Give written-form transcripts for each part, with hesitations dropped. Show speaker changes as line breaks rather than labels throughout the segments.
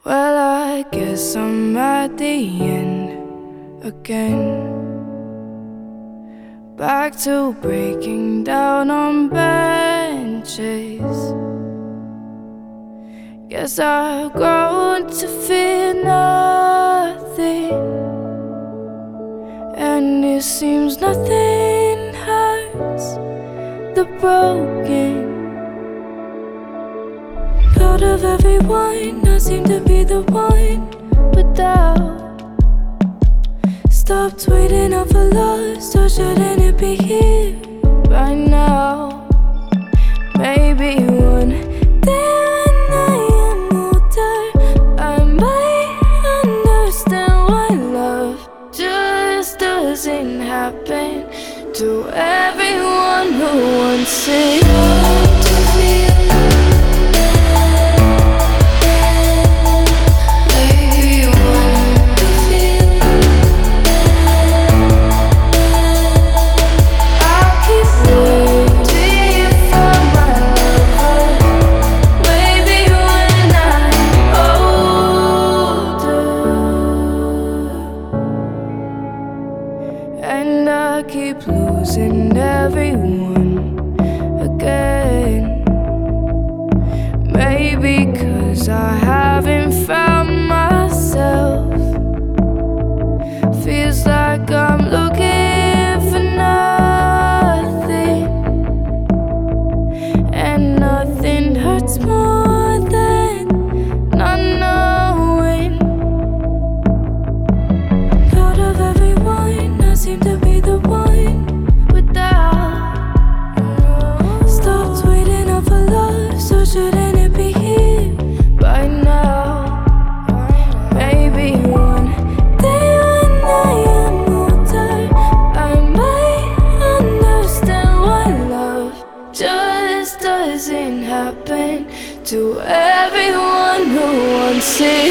Well, I guess I'm at the end again. Back to breaking down on benches. Guess I've grown to fear nothing, and it seems nothing hurts the broken. Out of everyone, I seem to be the one without. Stopped waiting up for love, so shouldn't it be here by now? Maybe one day when I am older, I might understand why love just doesn't happen to everyone who wants it. And I keep losing everyone again. Maybe 'cause I haven't found myself. Feels like I'm looking for nothing, and nothing hurts more than not knowing. Out of everyone, I seem to be the one without. Stopped waiting up for love, so shouldn't it be here by now? Maybe one day when I am older, I might understand why love just doesn't happen to everyone who wants it.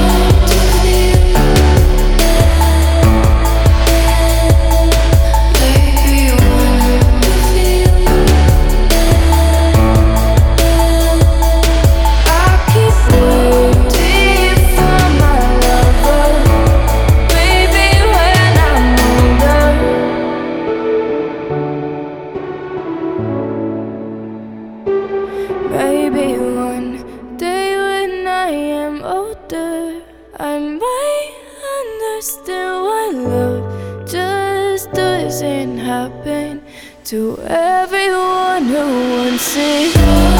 Maybe one day when I am older, I might understand why love just doesn't happen to everyone who wants it.